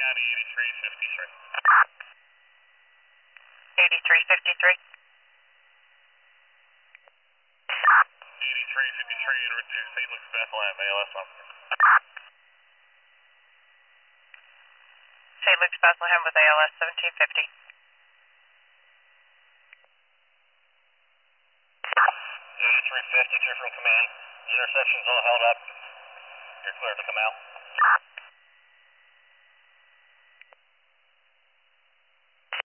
8353. 8353 en route to St. Luke's Bethlehem, ALS officer. St. Luke's Bethlehem with ALS 1750. 8352 from command. The intersection's all held up. You're clear to come out.